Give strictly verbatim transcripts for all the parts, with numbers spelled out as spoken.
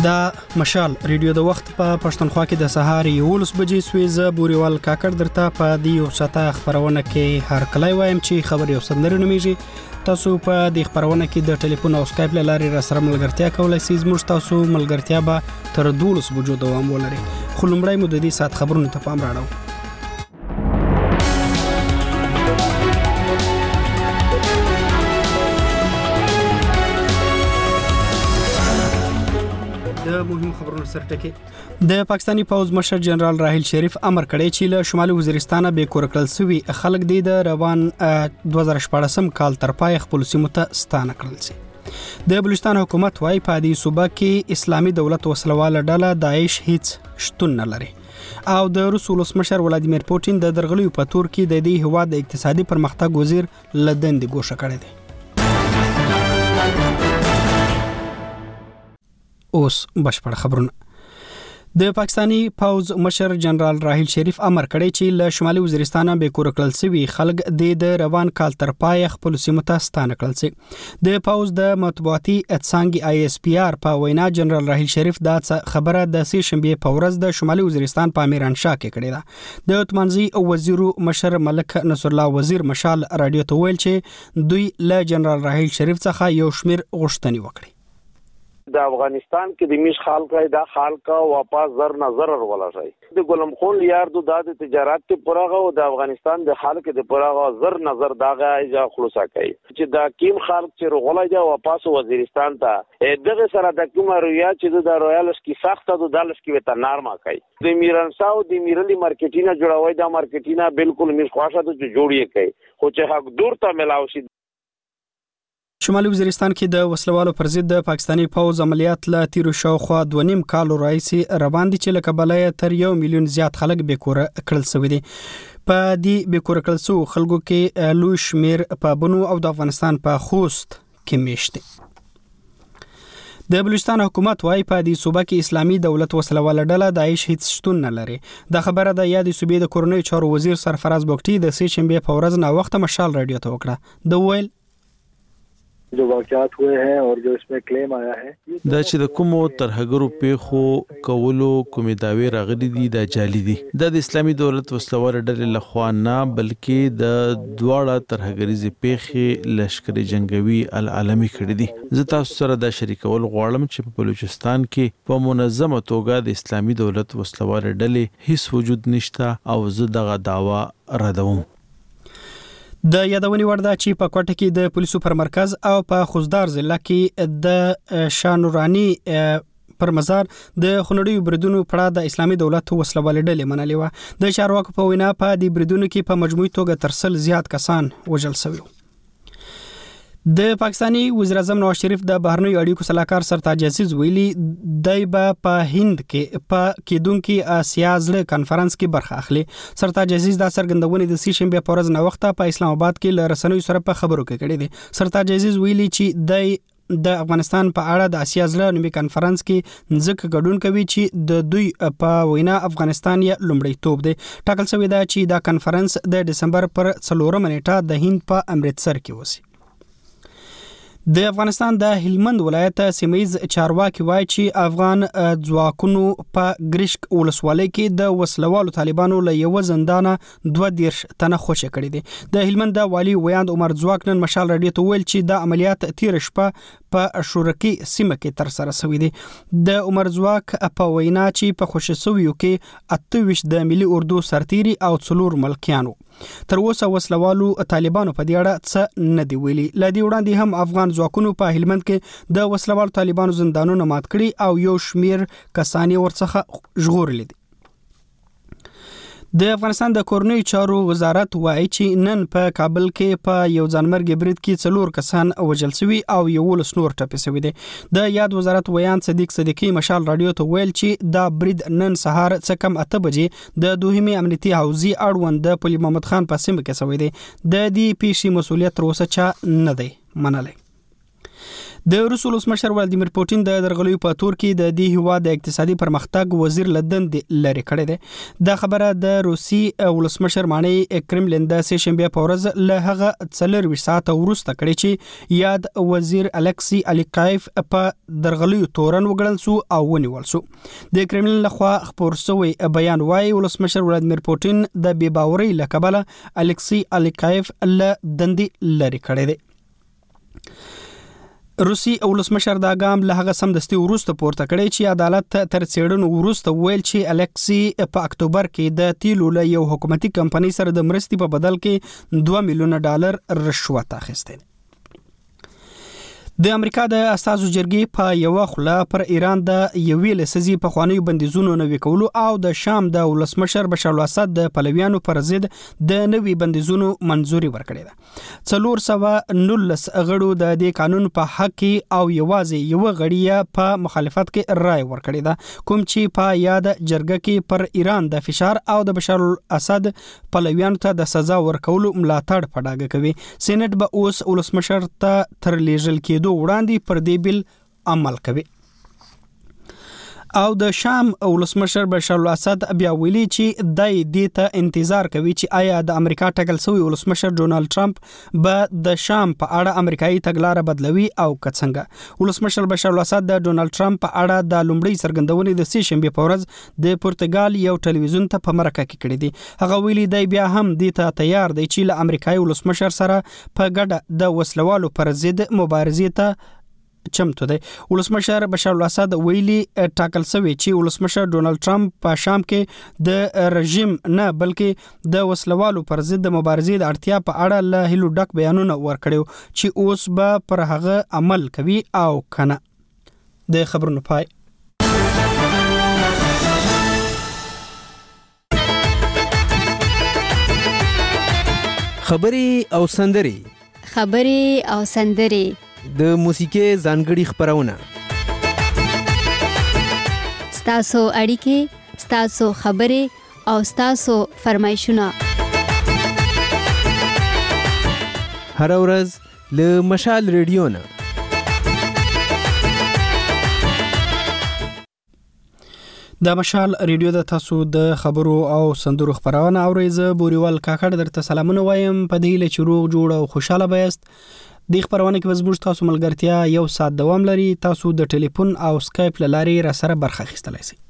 دا مشال ریډیو د وخت په پښتونخوا کې د سهار یولس بجې سویزه بوريوال کاکړ درته په دیو ساته خبرونه کې هر کله وایم چې خبر یو سندره نومیږي. تاسو په دې خبرونه کې د ټلیفون او سکایپ له لارې را سره ملګرتیا کولای شئ. موږ تاسو ملګرتیا به تر دولس بجو دوام ولري. خو لومړی مو د دې سات خبرونو ته پام راړو. د مهم خبرونو سرټکی د پاکستانی پوز مشر جنرال راحیل شریف امر کړی چې له شمالي وزیرستان به کور کړل سوي خلک د روان دوه زره شپږ کال تر پای خپل سیمه ته ستانه کړل شي. د بلوچستان حکومت وايي په دې صوبه کې اسلامي دولت وسلواله ډله داعش هیڅ شتون نه لري او د روس ولسمشر ولادیمیر پوتین د درغلیو په تور کې د دې هواد د اقتصادي پرمختګ وزیر لدند ګوښه کړی دی. اوس بشپړ خبرونه. د پاکستانی پوز مشر جنرال راحیل شریف امر کړی چې له شمالي وزیرستان به کور کړل سوي خلک د روان کال تر پای خپل سیمه ته ستانه کړل شي. د پوز د مطبوعاتي اتسانګي آی اس پی آر په وینا جنرال راحیل شریف دا خبره د سې شنبه په ورځ د شمالي وزیرستان په میرانشاه کې کړې ده. د اتمنځي وزیر مشر ملک نصر الله وزیر مشال رادیو ته ویل چې دوی له جنرال راحیل شریف څخه یو شمیر غوښتنې وکړي. د افغانستان کې د میش خلک دا خلک واپس زر نظر ولا شي د ګلم خون یار د د تجارت ته پرغه او د افغانستان د خلک د پرغه زر نظر داغه اجا خلاصه کوي چې دا کیم خلک چې رغولای دا واپس وزیرستان ته دغه سره د کوم رویا چې د رویالس کې سخت د دالس کې وته نارما کوي د میرانساو د میرلی مارکیټینا جوړوي دا مارکیټینا بالکل میش خواشه ته جوړی کوي خو چې حق دور ته ملاوي شي. شمالي وزیرستان کې د وسلوالو پر ضد د پاکستانی پوز عملیات لا تیرو شاوخوا دوه نیم کال راځي روان دي چې له کبلای تر یو میلیون زیات خلک به کور کړل شوی دي. په دې به کور کړل شو خلکو کې لوی شمیر په بنو او د افغانستان په خوست کې میشته. د بلوچستان حکومت وايي په دې صوبه کې اسلامي دولت وسلواله ډله داعش هیڅ شتون نه لري. د خبره د یادې صوبې د کورنۍ چارو وزیر سرفراز بوکټي د سې شنبه په ورځ نه وخت مشال رادیو ته وکړه. د ویل जो वाक़यात हुए हैं और जो इसमें क्लेम आया है دا چې د کومو ترهګرو پیښو کولو کومې داوی راغلي دي دا جعلي دي. دا د اسلامي دولت وسلوال ډلې لخوا نه بلکې د دواړه ترهګریزي پیښې لشکري جنگوي العالمي کړې دي. زه تاسو سره دا شریکول غواړم چې په بلوچستان کې په منظمه توګه د اسلامي دولت وسلوال ډلې هیڅ وجود نشته او زه دغه داوا ردوم. د یادونې وړ ده چې په کوټه کې د پولیسو پر مرکز او په خوزدار ضلع کې د شانورانی پر مزار د خنړیو بریدونو پړه د اسلامي دولت وسلوال ډلې منلې و. د چارواکو په وینا په دې بریدونو کې په مجموعي توګه تر سل زیات کسان وژل شوي. د پاکستانی وزیر اعظم نواز شریف د بهرنیو اړیکو صلاحکار سرتاج عزیز ویلي دی به په هند کې په کېدونکو آسیا ځل کانفرنس کې برخه اخلي. سرتاج عزیز دا څرګندونه د سې شنبه په ورځ نه وخته په اسلام آباد کې له رسنیو سره په خبرو کې کړې ده. سرتاج عزیز ویلي چې دی د افغانستان په اړه د آسیا ځل نومي کانفرنس کې ځکه ګډون کوي چې د دوی په وینا افغانستان یې لومړی توپ دی. ټاکل شوی دا چې دا کانفرنس د دسمبر پر څلورمه نیټه د هند په امرتسر کې وسی. د افغانستان د هلمند ولایت سیمایز چارواکي وایي چې افغان ځواکونو په ګریشک ولسوالۍ کې د وسلوالو طالبانو له یو زندانه دوه دیرش تنه خوشی کړي دي. د هلمند د والی ویاند عمر ځواک نن مشال رادیو ته ویل چې د عملیات تیر شپه په شورکی سیمه کې تر سره شوی دي. د عمر ځواک په وینا چې په خوشی شویو کې اته ویشت د ملي اردو سرتیري او څلور ملکیانو تر اوسه وسلوالو طالبانو په دې اړه څه نه دی ویلي. ل دې وړاندې هم افغان ځواکونو په هلمند کې د وسلوالو طالبانو زندانونه مات کړي او یو شمیر کسان ورڅخه ژغورل دي. د افغانستان د کورنۍ چارو وزارت وايي چې نن په کابل کې په یو ځانمرګي برید کې څلور کسان وژل شوي او یو لس نور ټپي شوي دي. د یاد وزارت ویان صدیق صدیقی مشال رادیو ته ویل چې دا برید نن سهار څه کم اته بجې د دوهمي امنیتي حوزې اړوند د پل محمد خان په سیمه کې شوی دی. د دې پیښې مسولیت تر اوسه چا نه دی منلی. د روس ولسمشر ولادیمیر پوتین د درغلیو په تور کې د دې هیواد د اقتصادي پرمختګ وزیر لدن لري کړی دی. دا خبره د روسي ولسمشر مانی کرملین د سه شنبه په ورځ له هغه څلور ساعت وروسته کړی چې یاد وزیر الکسی الیکایف په درغلیو تورن وګړل سو او ونیول سو. د کرملین لخوا خبر شوی بیان وايي ولسمشر ولادیمیر پوتین د بې باورۍ له کبله الکسی الیکایف له دندې لري کړی دی. روسي ولسمشر دا ګام له هغه سمدستي وروسته پورته کړی چې عدالت تر څېړنو وروسته ویل چې الکسی په اکتوبر کې د تیلو له یو حکومتي کمپنۍ سره د مرستې په بدل کې دوه میلیونه ډالر رشوت اخیستی. د امریکا د استازو جرګې په یو خلا پر ایران د یوې لسزي په خوانیو بندیزونو نوي کولو او د شام د ولسمشر بشار الاسد د پلویانو پر ضد د نوي بندیزونو منزوري ورکړې ده. څلور سوه نولس غړو د دې قانون په حق کې او یوازې یو غړي په مخالفت کې رائے ورکړې ده کوم چې په یاد جرګه کې پر ایران د فشار او د بشار الاسد پلویانو ته د سزا ورکولو ملاتړ په ډاګه کوي. سېنات به اوس ولسمشر ته تر لیږل کېدو وړاندې پر دې بل عمل کوي. او د شام ولسمشر بشار الاسد بیا ویلي چې دای دې ته انتظار کوي چې آیا د امریکا ټاکل شوی ولسمشر ډونالد ټرمپ به د شام په اړه امریکایي تګلارې بدلوي او کڅنګه. ولسمشر بشار الاسد د ډونالد ټرمپ په اړه د لومړۍ څرګندونې د سه شنبه په ورځ د پرتګال یو ټلویزیون ته په مرکه کې کړې دي. هغه ویلي دی بیا هم دې ته تیار دی چې له امریکایي ولسمشر سره په ګډه د وسلوالو پر ضد مبارزې ته چمتو دی. ولسمشر بشار الاسد ویلي ټاکل شوی چې ولسمشر ډونالد ټرمپ په شام کې د رژیم نه بلکې د وسلوالو پر ضد مبارزې د اړتیا په اړه له هیلو ډک بیانونه ورکړي چې اوس به پر هغه عمل کوي او کنه. د خبرونو پای. خبري او سندري خبري او سندري د موسیقي ځانګړي خبرونه ستاسو اړیکې ستاسو خبرې او ستاسو فرمایشونه هر ورځ له مشال ریډیو نه. د مشال ریډیو د تاسو د خبرو او سندرو خبرونه اورئ. زه بوريوال کاکړ درته سلامونه وایم په دې لچ روغ جوړ او خوشاله بایست. د خبرونه کې وزموږ تاسو ملګرتیا یو ساعت دوام لري. تاسو د ټلیفون او سکایپ لارې را سره برخه اخیستلای شئ.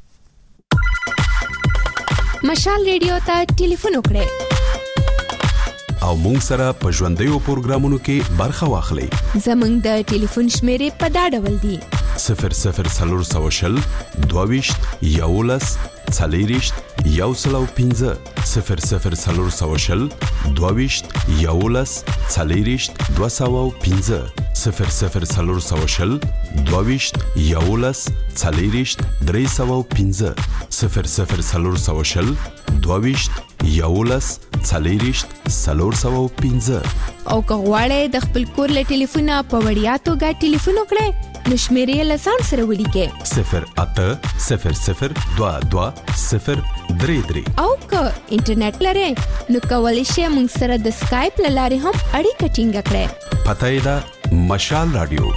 مشال ریډیو ته ټلیفون وکړئ او مونږ سره په ژوندۍ پروګرامونو کې برخه واخلئ. زموږ د ټلیفون شمیرې په دا ډول دي: صفر صفر څلور سوه شل دوهویشت یولس څلېرویشت یو سل او پنځه صفر صفر څلور سوه شل دوهویشت یولس څلېرویشت دوه سوه او پنځه صفر صفر څلور سوه شل دوهویشت یولس څلېرویشت درې سوه او پنځه صفر صفر څلور سوه شل دوهویشت یولس څلېرویشت څلور سوه او پنځه. او که غواړئ د خپل کور له ټلیفونه په وړیا توګه ټلیفون وکړئ نو شمیرې له ځان سره ولیکئ: صفر اته صفر صفر دوه دوه صفر درې درې. او که انټرنیټ لرئ نو کولی شئ موږ سره د سکایپ له لارې هم اړیکه ټینګه کړئ. پته یې ده مشال رادیو.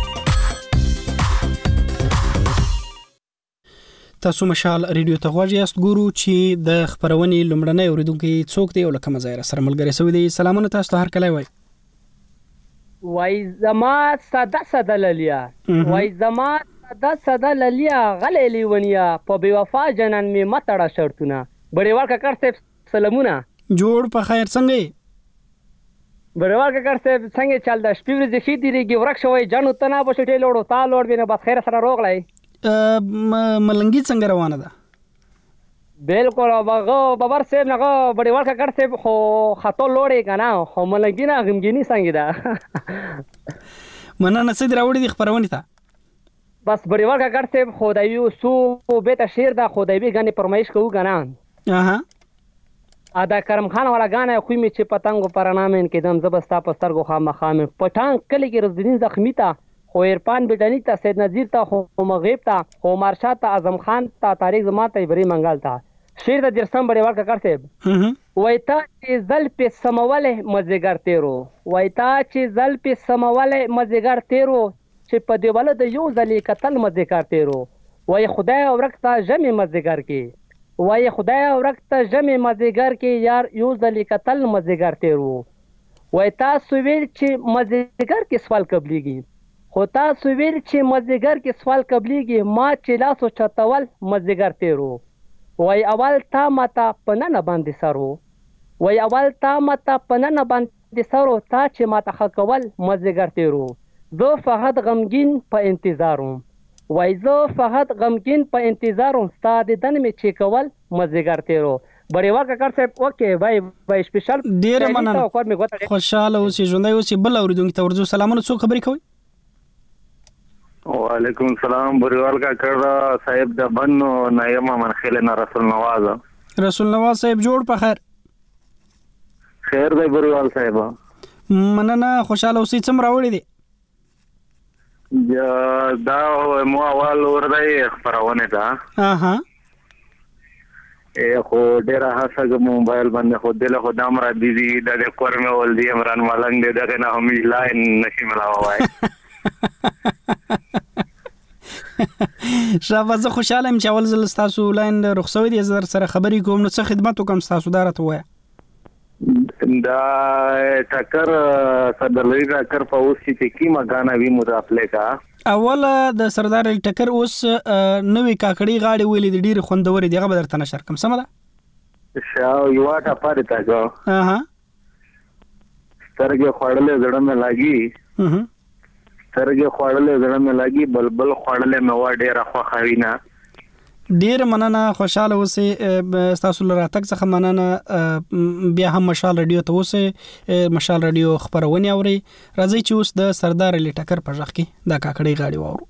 تاسو مشال ریډیو ته غواړئ یاست. ګورو چې د خبرونې لومړنۍ اوریدونکو څوک دی او لکه مزایر سره ملګری شوی دی. سلامونه تاسو ته هر کله وای. وای زما ساده ساده للیا وای زما ساده ساده للیا غلې لیونیا په بے وفا جنان می متړه شرطونه. بړیوال کاکړ صاحب سلامونه. جوړ په خیر څنګه؟ بړیوال کاکړ صاحب څنګه چل د شپې ورځې خې دیږي ورک شوی جنو ته نه بشټې لوړو تا لوړ بینه بس خیر سره روغلای. ملنګي څنګه روانه ده؟ بالکل هغه بابر صاحب نه بړیوال کاکړ صاحب خو خطو لوړې کنه خو ملنګي نه غمګینی څنګه ده. مننه سید راوړي د خبرونه ته. بس بړیوال کاکړ صاحب خدایو سو به ته شیر ده خدای به غني پرمایش کوو کنه. اها ادا کرم خان والا غانه خو می چې پتنګو پرنامین کې دم زبستا پسترګو خامخام پټان کلی کې رزدین زخمی تا خو ایرپان بیٹانی تا سید نذیر تا خو مغیب تا خو مارشاد تا اعظم خان تا تاریخ زما تا ابراهیم منګال تا شیر د درسم بړیوال کاکړ صاحب وایتا چې زل په سمواله مزګر تیرو وایتا چې زل په سمواله مزګر تیرو چې په دیواله د یو ځلې کتل مزدګار تیرو وای خدای ورکتا جمع مزدګار کې وای خدای ورکتا جمع مزدګار کې یار یو ځلې کتل مزدګار تیرو وای تاسو ویل چې مزدګار کې سوال قبليږي خو تاسو ویل چې مزدګار کې سوال قبليږي ما چې لاسو چتول مزدګار تیرو وای اول تا ماته پننه باندې سرو وای اول تا ماته پننه باندې سرو تا چې ماته خکول مزدګار تیرو زه فقط غمگین په انتظاروم وای زه فقط غمگین په انتظاروم ستا د دن می چې کول مزدګار تیرو بړې واکه کار صاحب اوکې بای بای سپیشل ډیر مننه خوشاله اوسې ژوندۍ اوسې بل اوریدونکو ته ورځو سلامونه څو خبرې کوي وعلیکم السلام بریوال کا کړه صاحب د بنو نایمه منخل نه رسول نواز رسول نواز صاحب جوړ په خیر خیر دی بریوال صاحب مننه خوشاله اوسې څم راوړې دي دا مو اول ورته خبرونه ده اها اے خو ډیره هڅه موبایل باندې خو دله خو دام را دي دي د کورمه ول دي عمران ملنګ دې دغه نه هم لاین نشي ملاوای شابه زه خوشاله یم چې اول ځل تاسو لاین رخصوي دي زر سره خبرې کوم نو څه خدمت وکم تاسو دارته وای دا ټکر صدرلوی ټکر په اوس چې کیما غانا وی مدافله کا اوله د سردار ټکر اوس نوې کاکړی غاړي ویلې د ډیر خوندوري دیغه به درته نشر کوم سم ده شاو یو اټه پاره تاګه اها سترګې خوړلې زړه مې لګي اها سترګې خوړلې زړه مې لګي بلبل خوړلې مې وا ډیر خوخوینه ډیر مننه خوشاله اوسې تاسو لراتک څخه مننه بیا هم مشال رادیو ته اوسې مشال رادیو خبرونه اوري راځي چې اوس د سردار علی ټکر په ځخ کې دا کاکړی غاړي وورو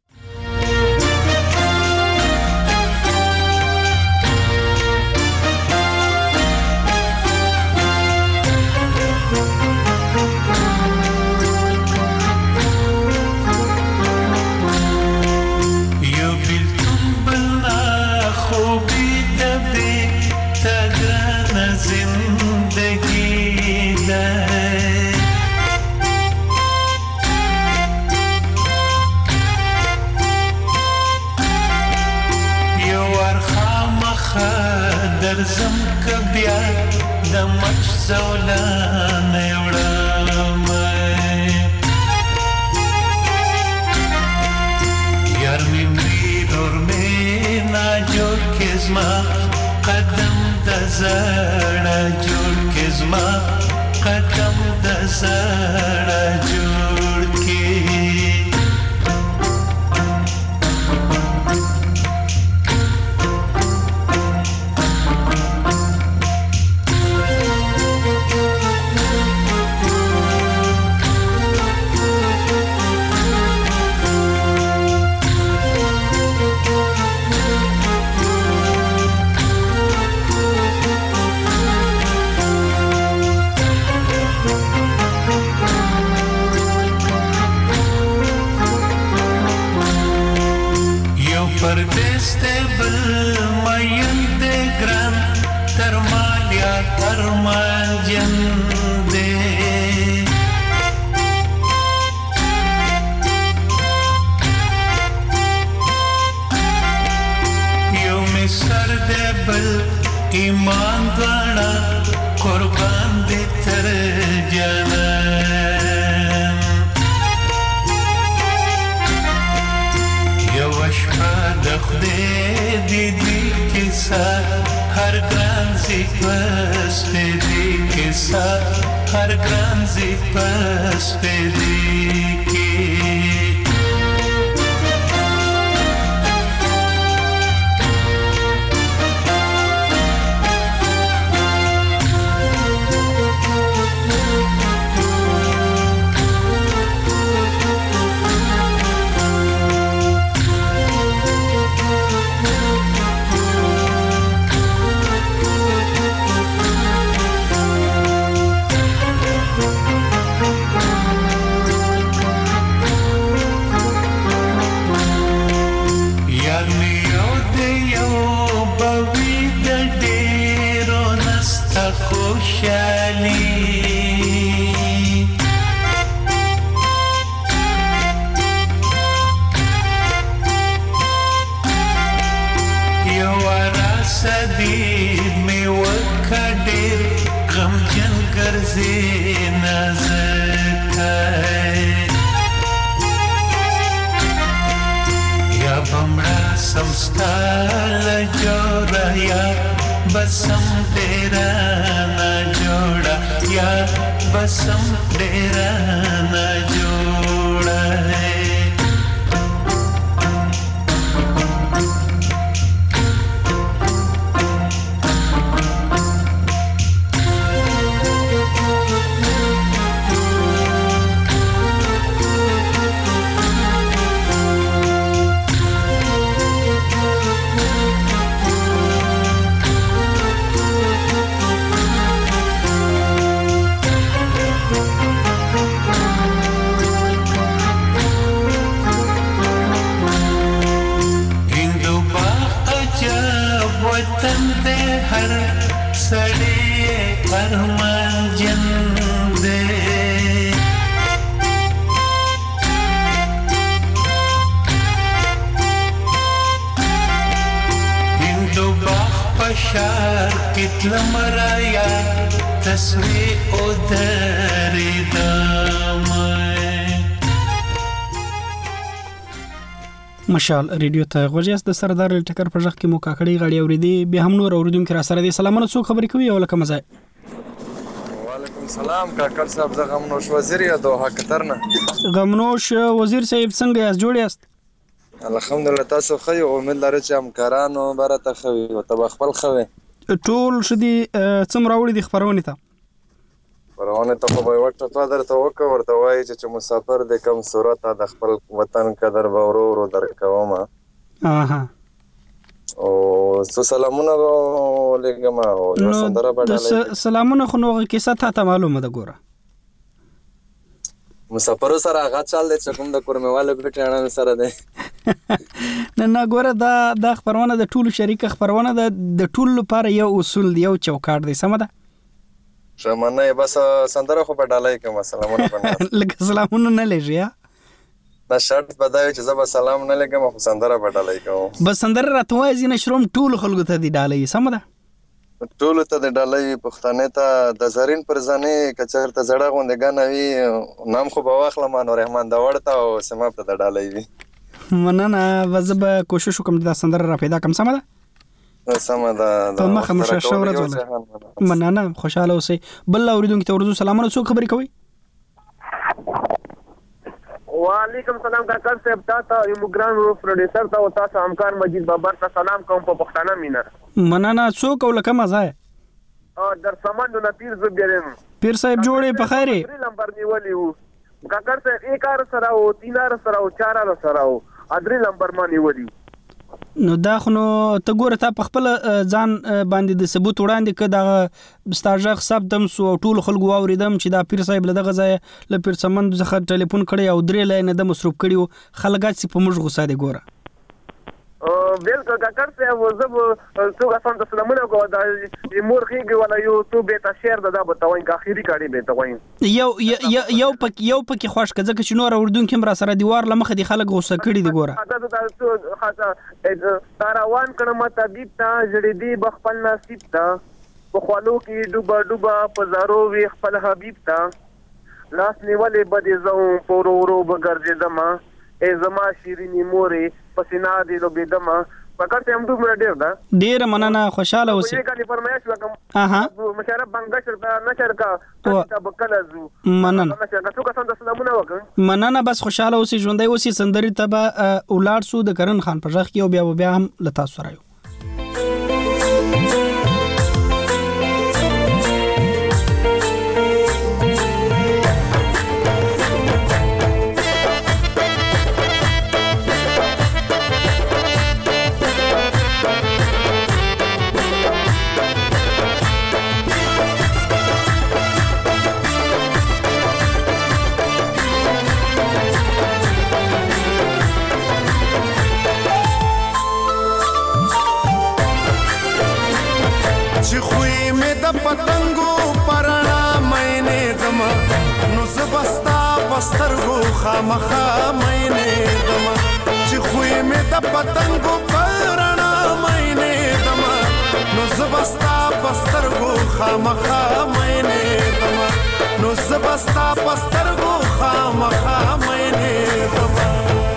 درزم کبیا د مچ زولان وړم یار می نور می نا جوړ کزما قدم د زړه جوړ کزما قدم د زړه جوړ کی پردیس ته بل مین دې ګران تر مالیا تر مال جن دې یو می سر دې بل ایمان غاڼه قربان دې تر جنان یو شپه د خدای دې دې کیسه هر ګران زی پس په دې کیسه هر ګران زی پس په دې کې غمجن ګرځي نازکای یا بمړه سمستال جوړه یا بسم ډیره نه جوړه یا بسم ډیره نه جوړه لمرایا تسوی او دری دامای مشال ریډیو ته غوږیاس د سردار ټکر په ځخ کې مو کاکړی غړي اوریدي به هم نور اوریدونکو را سره دي سلامونه څو خبرې کوي او لکه مزه وعلیکم سلام کاکړ صاحب زه غمنوش وزیر یا دوه کترنه غمنوش وزیر صاحب څنګه یاست جوړ یاست الحمدلله تاسو ښه یو امید لرم چې همکارانو برته خوي او تب خپل خوي ټول شدي څومره وړي د خبرونه ته خبرونه ته په وخت ته درته وکړ ورته وایي چې مسافر د کم صورت د خپل وطن قدر به ورو ورو درکوم اها او سلامونه علیکم او سندره بدلای سلامونه خو نو کیسه ته معلومه ده ګوره مسافر سره هغه چل دي چې کوم د کورمواله پټاڼه سره ده نه نه ګوره دا د خبرونه د ټولو شریک خبرونه د ټولو لپاره یو اصول دی یو چوکاټ دی سم ده شمنه بس سندره خو بدلای کوم سلامونه باندې لکه سلامونه نه لږه دا شرط بدایو چې زما سلام نه لګم خو سندره بدلای کوم بس سندره راته وای زینه شروم ټولو خلکو ته دی ډالۍ سم ده ټولو ته د ډالۍ پښتنه ته د زرین پر ځنه کچر ته زړه غوندګان وی نام خو بواخله مان رحمان دا ورته او سما ته د ډالۍ وی مننه وزب کوشش وکم دا سندره را پیدا کم سم ده سم ده په مخه مشه شورت ولا مننه خوشاله اوسئ بل اوریدونکو ته ورزو سلامونه څو خبرې کوي وعلیکم سلام کاکړ صاحب تاسو یو ګران پروډوسر ته او تاسو همکار مجید بابر ته سلام کوم په پښتانه مینا مننه څوک ولکه مزه او در سامان د پیر زبیرم پیر صاحب جوړې په خیره نمبر نیولې وو کاکړ صاحب یک ار سره او تین ار سره او چار ار سره او ادري نمبر ما نیولې نو دا خو نو ته ګوره ته په خپل ځان باندې د ثبوت وړاندې ک دا ستاجغ سبدم سو ټول خلکو اوریدم چې دا پیر صاحب له دغه ځای له پیر سمند څخه ټلیفون کړي او درې لاینه د مصروف کړي خلګات سي په موږ غوسه دي ګوره بیل کاکړ صاحب زه څو غسان د سلامونه کو دا مورخي ولا یو تو به تا شهر دا به توین کا اخیری کاړي به توین یو یو پک یو پک خوښ کزه چې نور اردون کې مرا سره دیوار لمخه دي خلک غوسه کړي دي ګوره تاروان کړه مته دي تا جړې دی بخپل نصیب تا په خالو کې ډوبا ډوبا پزارو وی خپل حبیب تا لاس نیولې بده زو پورو ورو بغرځې دما ای زما شیرینی مورې پسینا دی لو بيدما پکړ ته هم دومره ډیر دا ډیر مننه خوشاله اوسې یې کلی فرمایش وکم اها مشرف بنگشر ته نشر کا ته بکلزو مننه نشر کا څو کسان د سلامونه وکم مننه بس خوشاله اوسې ژوندۍ اوسې سندري تبا اولاد سو د کرن خان په ځخ کې او بیا بیا هم لتا سره یو پتنګو پرانا مینه دما نو زبستا پسترغو خامخا مینه دما چې خوې مې د پتنګو پرانا مینه دما نو زبستا پسترغو خامخا مینه دما نو زبستا پسترغو خامخا مینه دما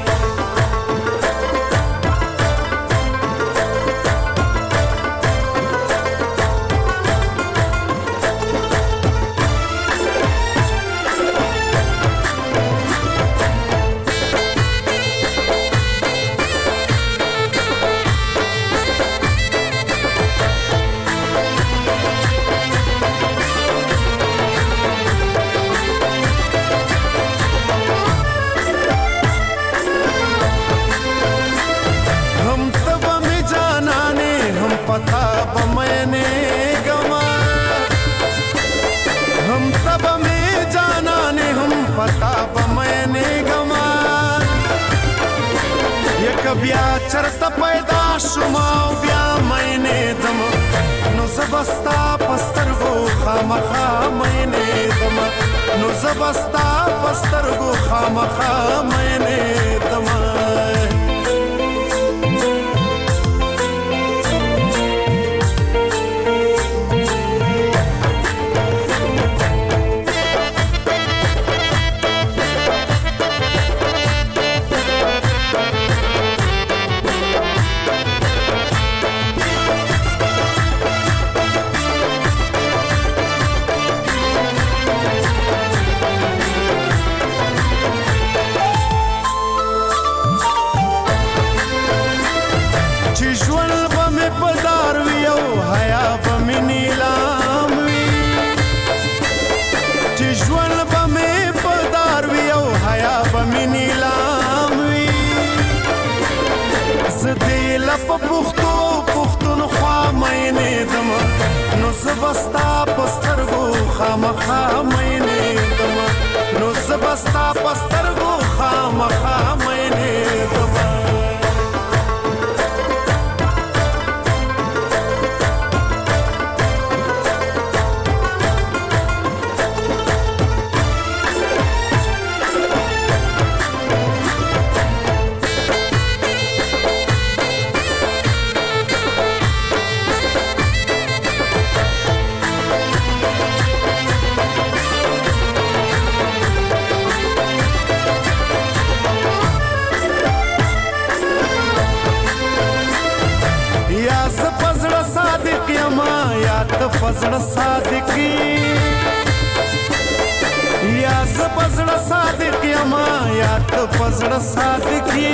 पता बमैने गवा हम तब में जाना ने हम पता बमैने गवा ये कबिया चरत पैदा शुमाओ ब्या मैंने दम नो जबस्ता पस्तर गो खामखा मैंने दम नो जबस्ता पस्तर गो खामखा मैंने दम پختو پختون خوا مینه دم نو زبستا پسترغو خامخا مینه دم نو زبستا پسترغو خامخا مینه دم فزړه صادقي یا ز فزړه صادق یما یا ته فزړه صادقي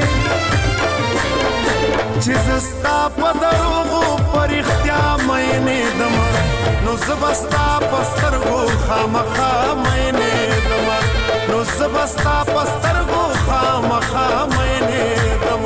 چې زستا په دروغو پر اختیا مینه دم نو زبستا پسترغو خامخا مینه دم نو زبستا پسترغو خامخا مینه دم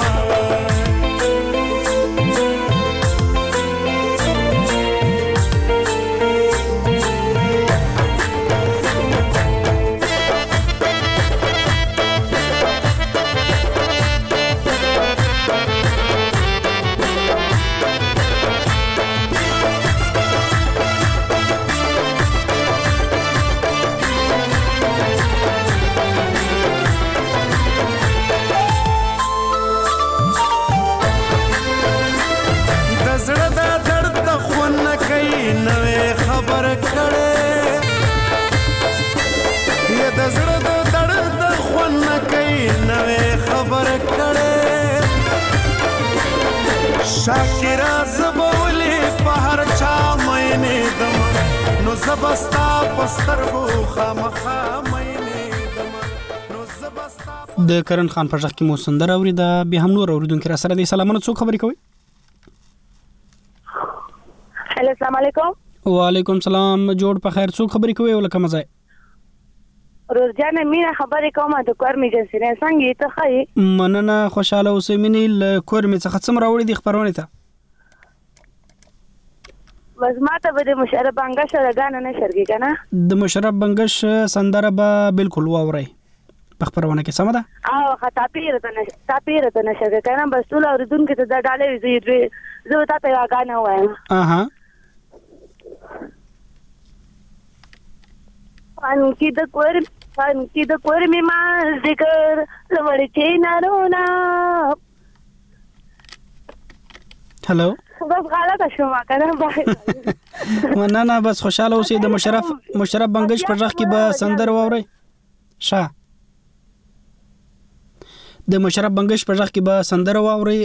شاکرا زبولی پهر چا مینه دم نو زبستا پسترغو خامخا مینه دم نو زبستا د کرن خان په ځخ کې مو سندر اوریدا به هم نور اوریدونکو را سره د سلامونه څو خبرې کوي. هلو السلام علیکم. وعلیکم السلام. جوړ په خیر. څو خبرې کوي ولکه مزه روزانه مینا خبرې کوم د کورمې جنسي نه څنګه ته خای مننه خوشاله اوسې منی ل کورمې څخه څم راوړي د خبرونه ته بس ماته به د مشرب بنگش راغانه نه شرګی کنه د مشرب بنگش سندره به بالکل واوري په خبرونه کې سم ده او خطا پیرته نه تا پیرته نه شرګی کنه بس ټول اوریدونکو ته د ډالې زی زه ته ته راغانه وایم اها ان کی د کور ان کی د کور می ما ذکر لوړ چې نارونه هلو بس غلطه شوم کنه مننه بس خوشاله اوسئ د مشرف مشرف بنگش په ځخ کې به سندر واوري شه د مشرف بنگش په ځخ کې به سندر واوري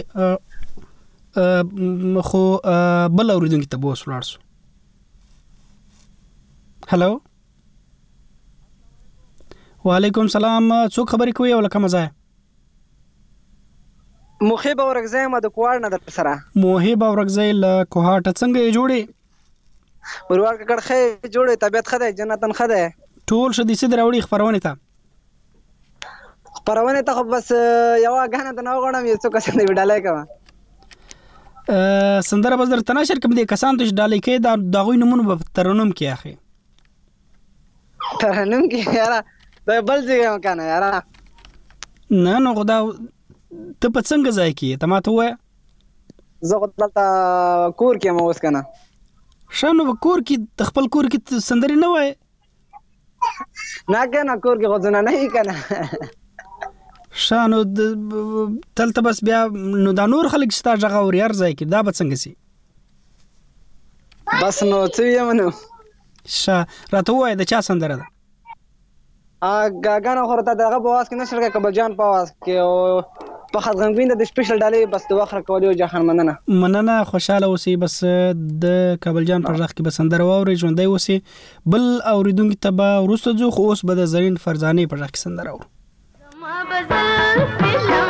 خو بل اوریدونکو ته بوس ورسو هلو وعلیکم سلام څوک خبرې کوي او لکه مزه موهب اورګزای ما د کوهاټ نه در سره موهب اورګزای له کوهاټ څنګه یې جوړې ورور کړه خې جوړې طبيعت خده جنتن خده ټول شدي سید راوړي خبرونه ته خبرونه ته بس یو غانه ته نو غړم یو څه کسان دی وډالای کما سندره بزر تناشر کوم دي کسان ته ډالې کې دا دغوی نمونه په ترنم کې اخی ترنم کې یاره دا بل ځای کنه یاره نه نو خدا ته په څنګه ځای کې ته ماته وای زه دلته کور کې مو وس کنه شنو کور کې خپل کور کې سندري نه وای نه کنه کور کې غوځنه نه کنه شانو تلته بس بیا نو دا نور خلک ستا ځای او ریار ځای کې دا به څنګه سي بس نو څه یم نو شا راته وای د چا سندره ده ا غاګانو خورته دغه بواس کې نشر کې کبل جان پواس کې او په خدغنګوین د سپیشل ډالې بس د وخت کولو جهان مننه مننه خوشاله اوسې بس د کابل جان پر ځخ کې بسندر واوري ژوندۍ اوسې بل اوریدونکو ته به ورسته ځو خو اوس به د زرین فرزانه پر ځخ کې سندر اورو ما بزل فلم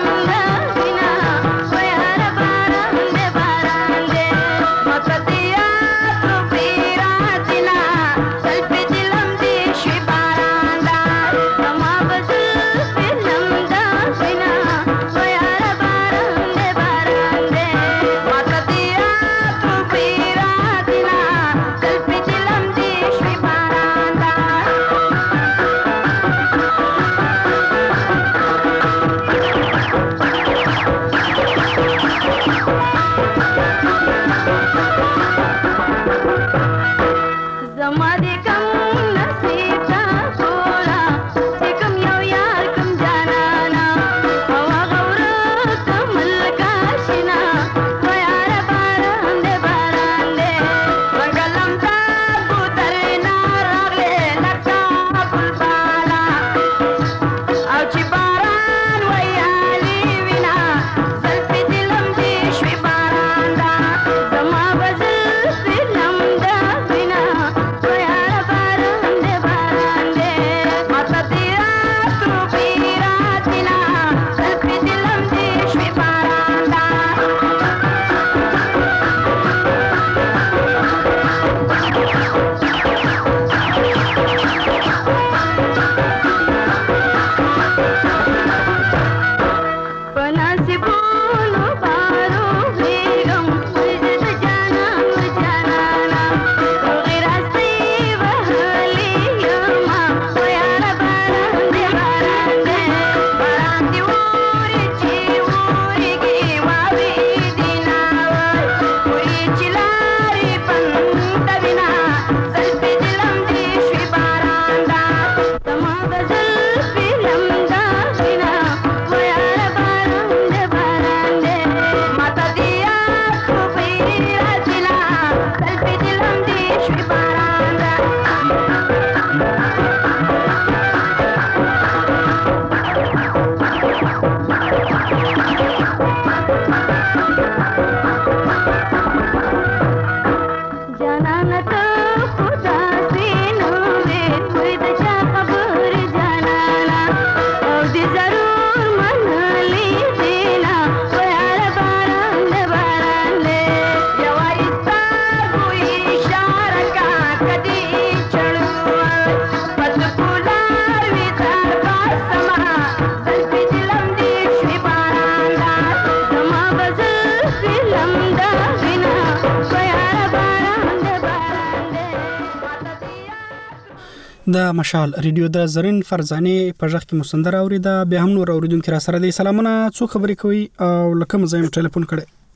د مشال ریډیو د زرین فرزانه په ځخ کې مسندر اوریدا به هم نور اوریدونکو را سره د سلامونه څو خبرې کوي او لکه مزایم ټلیفون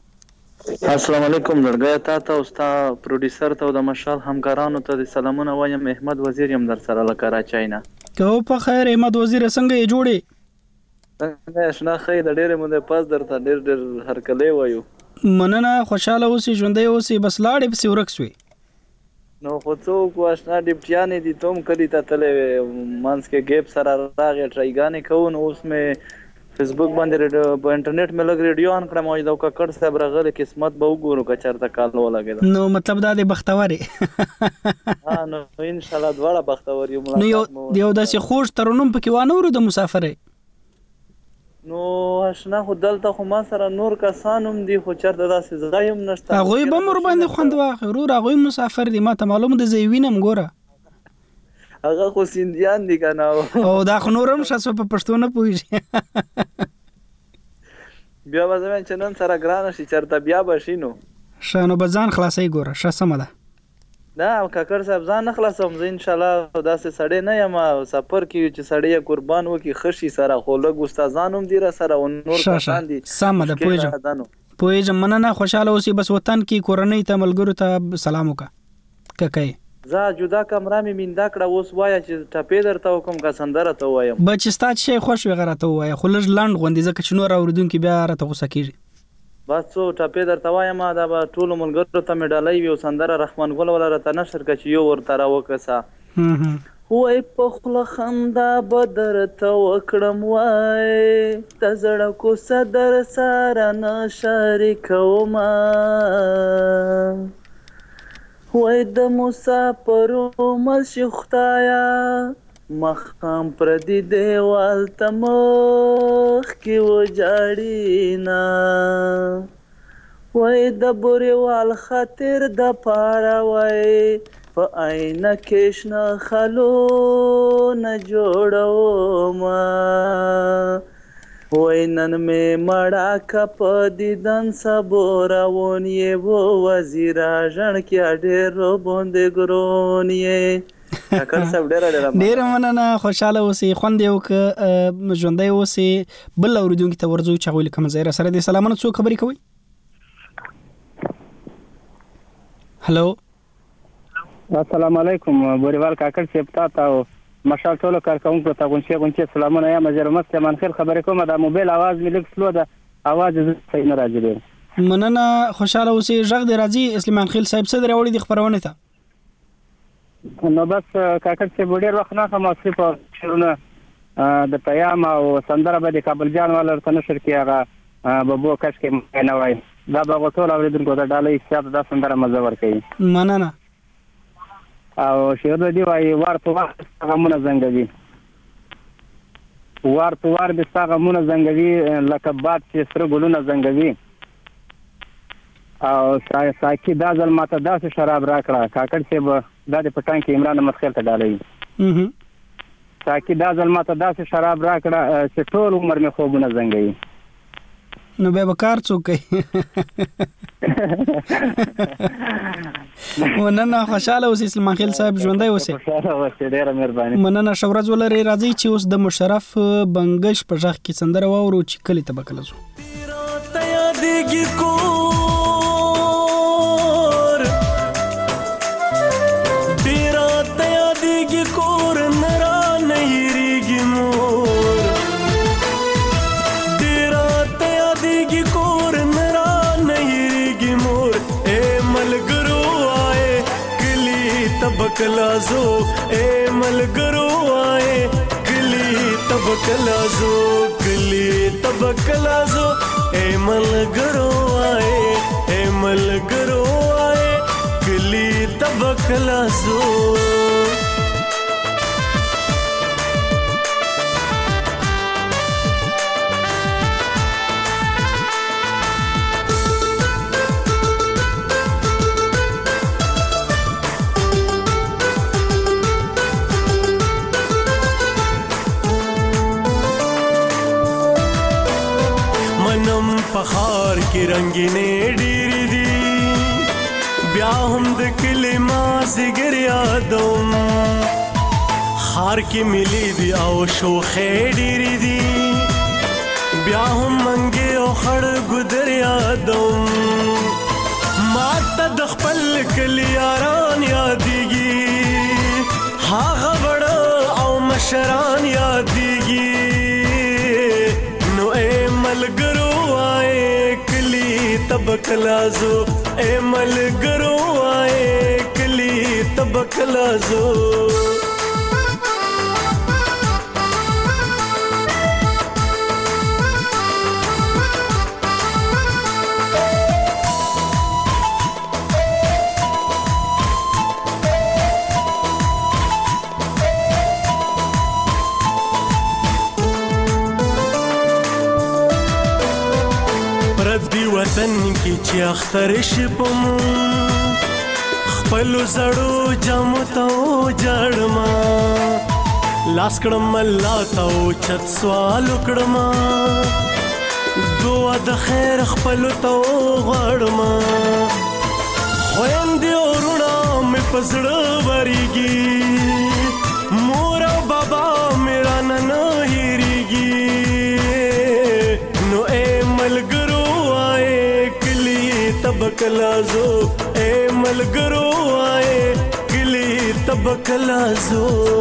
کړي السلام علیکم لړګیا تا ته او ستا پروډوسر ته د مشال همکارانو ته د سلامونه وایم احمد وزیر يم در سره لکه چاینا کو په خیر احمد وزیر څنګه یې جوړې څنګه شنه خې د ډېرې مونږ پاس درته ډېر ډېر هر کله وایو مننه، خوشاله اوسې، ژوندۍ اوسې، بس لاړې پسې ورک سوې. نو خو څوک واشنا ډیپټیانې دي ته هم کلي ته تللی وې، منځ کې ګیپ سره راغې ټرایګانې کوو. نو اوس مې فیسبوک باندې په انټرنیټ مې لږ ریډیو آن کړم او د ککړ صاحب راغلی قسمت به وګورو که چېرته کال ولګېده. نو مطلب دا دی بختور یې. نو انشاءالله دواړه بختور یو. نو یو داسې خوږ ترنم پکې وانه ورو د مسافرۍ. نو اشنا خو دلته خو ما سره نور کسان هم دي خو چېرته داسې ځای هم نشته. هغوی به هم ورباندې خوند واخلي ورور، هغوی مسافر دي، ما ته معلومه ده، زه یې وینم. ګوره هغه خو سیندیان دي که نه. او دا خو نور هم ښه په پښتو نه پوهېږي. بیا به زه وایم چې نن سره ګرانه شي، چېرته بیا به شي. نو ښه، نو به ځان خلاصوي. ګوره ښه سمه ده. نه کاکړ صاحب ځان نه خلاصوم زه انشاءالله، داسې سړی نه یم سفر کې چې سړی یې قربان وکړي ښه شي سره. خو لږ استادان هم دي را سره او نور کسان دي. سمه ده، پوهېږم پوهېږم. مننه، خوشحاله اوسې. بس وطن کې کورنۍ ته ملګرو ته سلام وکړه که کوې. زه جدا کمره مې مینده کړه، اوس وایه چې ټپې درته وکړم که سندره ته ووایم. بچ ستا چې شی خوښ وي هغه راته ووایه، خو لږ لنډ غوندې، ځکه چې نور اورېدونکي بیا راته غوسه کېږي. بس څو ټپې درته وایم، دا به ټولو ملګرو ته مې ډالۍ وي او سندره رحمان ګل والا راته نشر کړه چې یو ورته راوکسه. وای په خوله خندا به درته وکړم، وای د زړه کوڅه در سره نه شریکومه، وای د مسافرو مرشي خدایه مخام پردي دیوال ته مخ کې وجاړینا، وای د بوریوال خاطر د پاره وای په آینه کې شنه خلو نه جوړومه، وای نن مې مړه که په دیدن سبو روان یې و وزیره ژڼ کې ډېر روباندې ګرون یې. ډیره مننه، خوشاله اوسې، خوند یې وکړه، ژوندی اوسې. بل اورېدونکي ته ورځو چې هغوی له کومه ځای را سره دي. سلامونه، څوک خبرې کوئ؟ هلو، السلام علیکم. بوریوال کاکړ صاحب تا ته او مشال ټولو کارکوونکو ته غونچې غونچې سلامونه یم. جرمست منخیل خبرې کوم. د موبایل اواز مې لږ سلو ده، اواز یې صحیح نه راځي. ډېر مننه، خوشاله اوسې. غږ دې راځي. سلیمان خیل صاحب څه دې راوړي دي خپرونې ته؟ نو بس کاکړ صاحب ډېر وخت نه کوم اصلي په شعرونه د پیام او سندره به د کابل جان والا ورته نشر کړي، هغه ببو کش کې نه وایي. دا به هغو ټول اورېدونکو ته ډالۍ حساب دا سندره مزه ورکوي. مننه. او شعر د دې وایي وار په وار ستا غمونه زنګوي، وار په وار د ستا غمونه زنګوي، لکه باد چې سره ګلونه زنګوي. او ساقي دا ځل ماته داسې شراب راکړه. کاکړ صاحب دا د پټان کې عمران مسخیل ته ډالۍ. ساقي دا ځل ماته داسې شراب راکړه چې ټول عمر مې خوبونه زنګوي. نو بیا به کار څوک کوي؟ مننه، خوشاله اوسې سلیمان خیل صاحب، ژوندی اوسې. خوشاله اوسې، ډېره مهرباني. مننه، ښه ورځ ولرئ. راځئ چې اوس د مشرف بنګش په غږ کې سندره واورو چې کلي ته به کله ځو. کلازو اے ملګرو آئے کلی تب کلازو کلی تب کلازو اے ملګرو آئے اے ملګرو آئے کلی تب کلازو. پخار کی رنگینې ډېرې دي، بیا هم د کلي مازدیګر یادوم. خار کې ملي دي او شوخې ډېرې دي، بیا هم منګې او خړ ګودر یادوم. ما ته د خپل کلي یاران یادېږي، هغه وړه او مشران یادېږي. نو اے ملګرو آئے کلی تبکلازو اے ملګرو وای کلی تبکلازو وطن کی چې اختر شپم خپل زړو جامو ته جړما لاس کړم الله ته چت سوال کړم دعا د خیر خپل ته غړما خويندې ورونه مې پزړه وريږي مور او بابا میرا نن هېریږي نو اے ملګرو تبکلازو اے ملګرو آئے کلی تبکلازو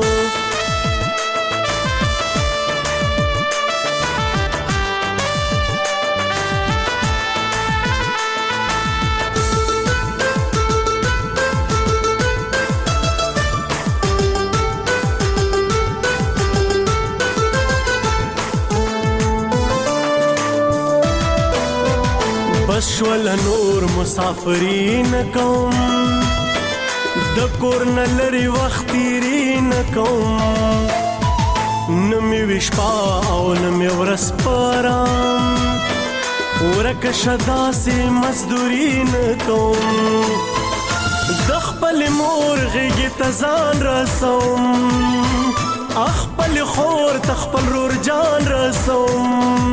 بشول نور مسافرین کوم د کور نلری وخت تیرین کوم نمی وشپا او نمی ورس پارام ورک شدا سی مزدورین کوم د خپل مور غیږ ته ځان رسوم خپل خور ته خپل رور جان رسوم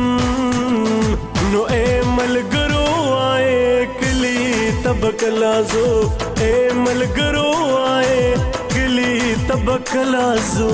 نو اے ملګرو تبکلازو اے ملګرو آئے کلی تبکلازو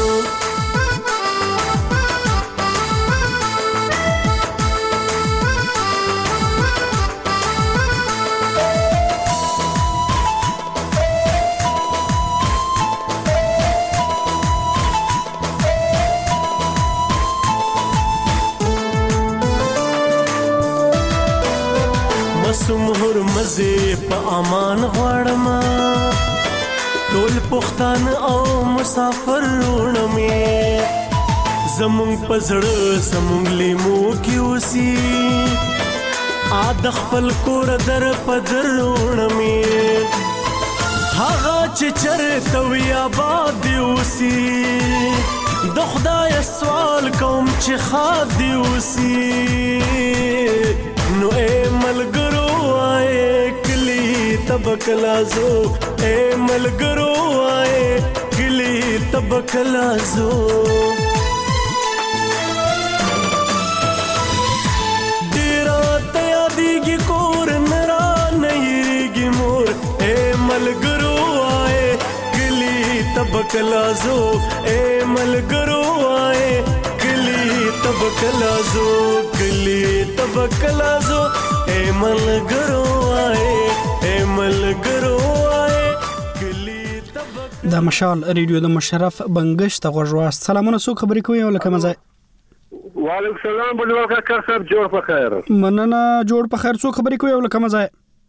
سمهر مزه په امان غواړم ټول پښتون او مسافر ورونه مې زمونږ پزړه زمونږ لیمو کې اوسي ا د خپل کور در پدر ورونه مې هغه چې چرته وي آباد دی اوسي د خدای سوال کوم چې خاد دی اوسي نو اے ملګرو تبکلازو اے ملګرو آئے کلی تبکلازو ډیرا تیا دیږي کور نرا نهيږي مور اے ملګرو آئے کلی تبکلازو اے ملګرو آئے کلی تبکلازو کلی تبکلازو اے ملګرو آئے د مشال ریډیو د مشرف بنگش ته غوښوا سلامونه څوک خبرې کوي ولکه مزه وعلیکم السلام بلوال کاکر صاحب جوړ په خیر مننه جوړ په خیر څوک خبرې کوي ولکه مزه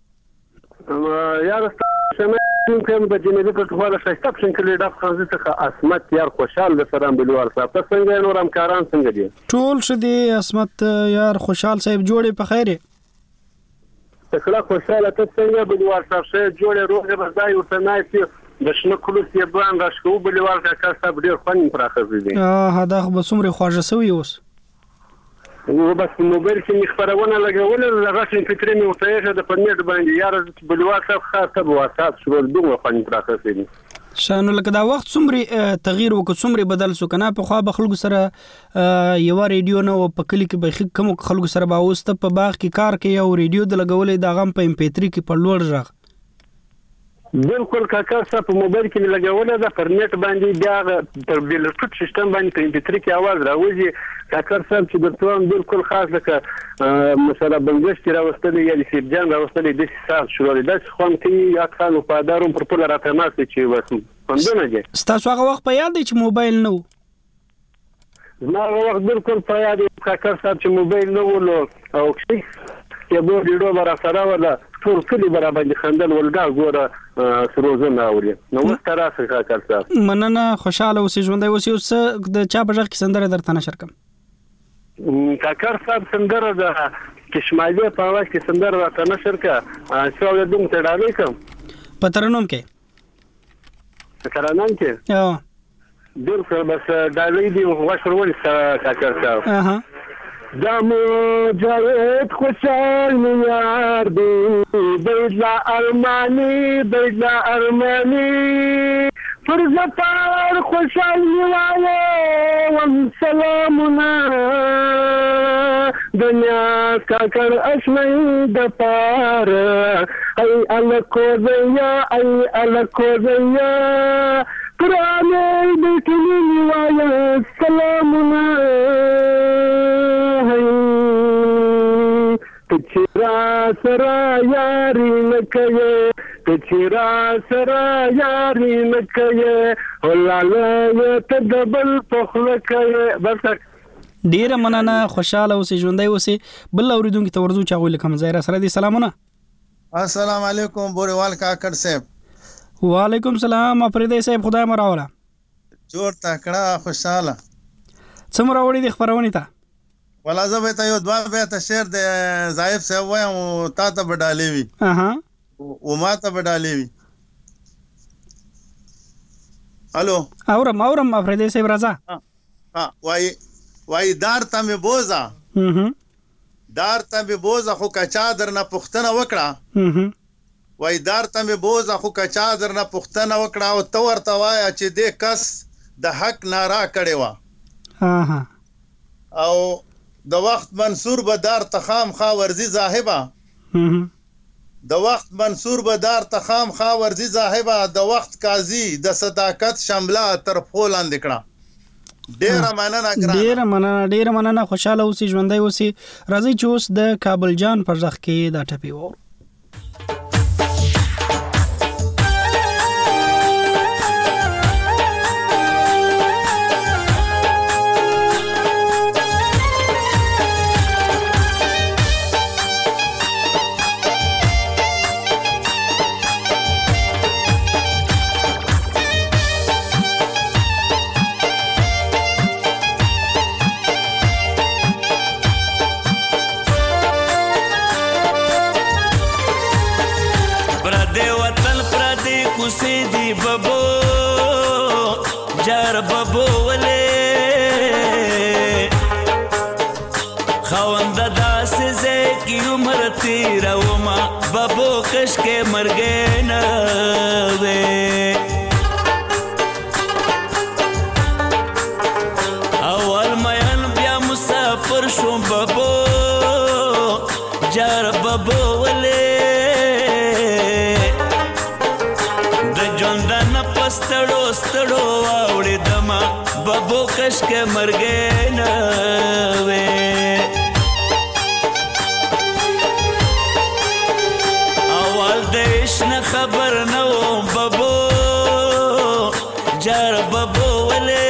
یار سمه کوم په جنبي په خواله شایسته پښین کلی د خانزي څخه اسمت یار خوشحال د سلام بلوال صاحب تاسو څنګه نور همکاران څنګه دي ټول شدي اسمت یار خوشحال صاحب جوړې په خیر تکلا خوشاله ته څنګه بلوال صاحب شه جوړې روغه بردای او تنایتي د شنو کلو سی بان راشکو بلوال کاکا صاحب ډیر فن پراخه دي اه دا به څومره خواږه سوی اوس نو بس موبایل کې خبرونه لګول راځي فکرې مې وتايه د پنځه باندې یار بلوال صاحب خاصه بواسات شو دوه فن پراخه دي شانو لکه دا وخت څومره تغییر وکړ څومره بدل شو کنه په خوا به خلکو سره یو ریډیو نه او په کلی کې به کوم خلکو سره به اوسته په باغ کې کار کوي او ریډیو د لګولې دا غم په ام پی تھری کې په لوړ ژغ بالکل کاکا صاحب په موبایل کې لګولې دا پر نیټ باندې بیا پر بلوټوث سیستم باندې په ام پی تھری کې आवाज راوځي کاکا صاحب چې درته بالکل خاص لکه مثلا بنگش کې راوستل یا سیب جان راوستل د ساعت شروع د خوان کې یا خان په داروم پر ټول راټناست چې وسم پندونه دي ستاسو هغه وخت په یاد دی چې موبایل نو زما هغه وخت بالکل په یاد دی کاکا صاحب چې موبایل نو ولو او کېبو ډیډو برا سره ولا ټول کلی برا باندې خندل ولدا ګوره سروزه ناوري نو وسته راځه کاکر صاحب مننه خوشاله اوسې ژوندۍ اوسې اوس د چا په ځخ کې سندره درته نشر کم کاکر صاحب سندره د کشمالي په اواز کې سندره راته نشر کا څو دوم ته ډالې کوم په ترنم کې ترنم کې ها بالکل بس ډالې دی واشرول کاکر صاحب اها دمو جاوید خوشحال یار دی بیلا ارمانی بیلا ارمانی فرزتار خوشحال یوالے وم سلامنا دنیا کاکر اشمی دپار ای الکو زیا ای الکو زیا قرآن بیٹنی یوالے سلامنا تچرا سرا یاری نکیے تچرا سرا یاری نکیے ولاله تدبل پخلکیے بس ډیره مننه خوشاله اوسې ژوندۍ اوسې بل اوریدونکو ته ورځو چا ویل کوم ځای را سره دي سلامونه السلام علیکم بوریوال کاکر صاحب وعلیکم سلام افریدی صاحب خدای مراوله جوړ تکړه خوشاله څومره وړي د خبرونه ته ولا زه به ته یو دوا به ته شعر د زاهب صاحب وایم تا ته بدالې وي اها او ما ته بدالې وي الو اورم اورم افریدی صاحب راځه ها وای وای دار ته مې بوزا هم دار ته مې بوزا خو کچا درنه پښتنه وکړه هم وای دار ته مې بوزا خو کچا درنه پښتنه وکړه او تو ورته وایا چې دې کس د حق نارا کړي وا اها او د وخت منصور بدار تخام خا ورزي زاهبا د وخت منصور بدار تخام خا ورزي زاهبا د وخت قاضي د صداقت شمله تر فولان دکړه ډیر مننه ګرانه ډیر مننه ډیر مننه خوشاله اوسې ژوندۍ اوسې راځي چې اوس د کابل جان پر ځخ کې دا ټپي وور سیدی ببو جار ببو ولې خوند داس زه کی عمر تیرا وما ببو کش کې مرګ نه وې اول مېن بیا مسافر شوم ببو جار ببو ولې ستړو ستړو واوړې دما ببو کش کې مرګ نه وې اول دیش نه خبر نه و ببو جار ببو ولې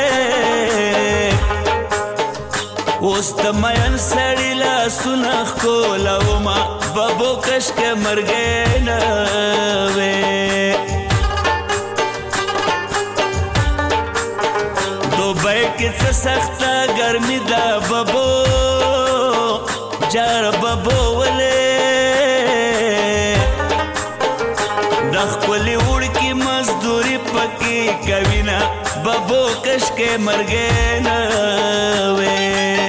اوس د مېن سړی لا سنخ کولاوما ببو کش کې مرګ نه وې کڅ سخته ګرمي دا ببو جار ببو ولې د خپل وړکی مزدوري پکې کوینا ببو کش کې مرګ نه وې